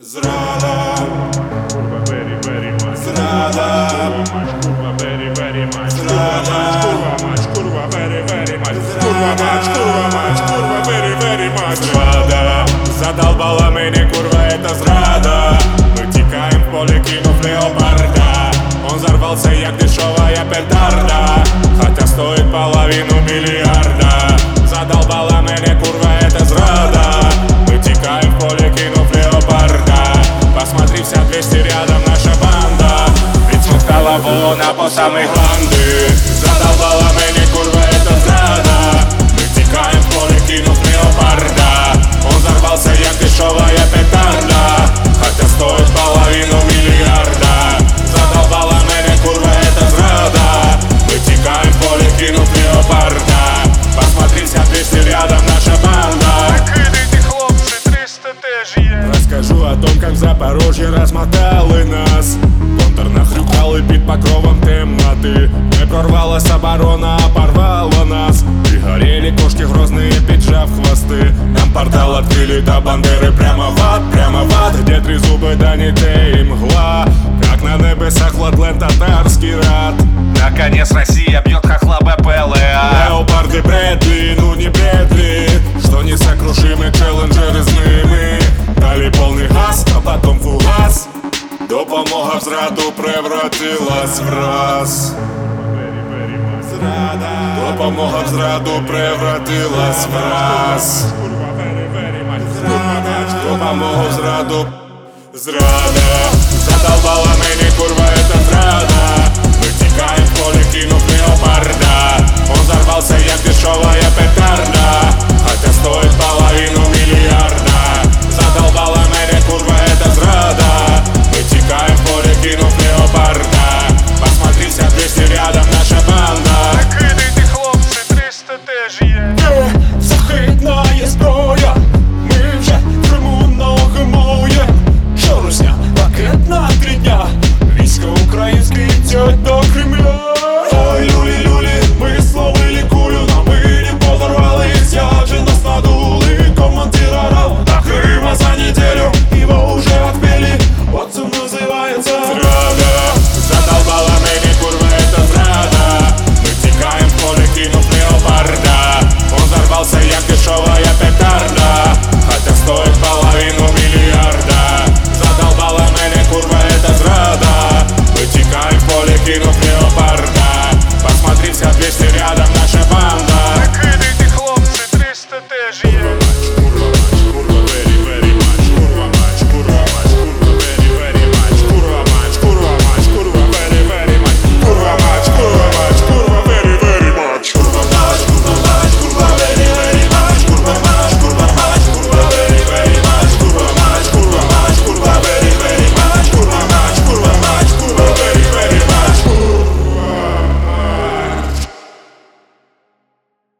Зрада, Kurwa very much. zrada, Kurwa very much. zrada, Kurwa very much. Kurwa very much. зрада. Задолбала меня, курва, это зрада. Мы текаем в поле, кинув леопарда. Он взорвался, як дешевая петарда, хотя стоит половину миллиарда. Задолбала меня, курва, это зрада. Мы текаем в поле, кинув леопарда. Посмотри, вся 200 рядом наша банда. Ведь смоктала волна по самой гланды. Задолбала меня, курва, это зрада. Мы текаем в поле, кинув леопарда. Он взорвался, як дешевая петарда, хотя стоит половину миллиарда. Задолбала меня, курва, это зрада. Мы текаем в поле, кинув леопарда. Посмотри, вся 200 рядом наша банда. Кидайте, хлопці, 300 теж є. Расскажу о том, как в Запорожье размотали нас. Контр нахрюкали під покровом темноты. Не прорвалась оборона, а порвала нас. Пригорели кошки грозные, поджав хвосты. Нам портал открыли до Бандери прямо в ад, где три зубы, да не те и мгла. Как на небесах Владлен татарский рад. Наконец Россия бьет хохла БПЛА. Леопарды Брэдли, ну не Брэдли, что несокрушимый челленджеры зними. Дали полный газ, а потом фугас. Допомога в зраду превратилась в раз. Very much. Зрада. Допомога в зраду превратилась в раз. Kurwa very much. Допомога в зраду. Зрада. Задолбала меня, курва, это зрада. Мы текаем в поле, кинув леопарда. Он взорвался, як дешевая петарда, хотя стоит половину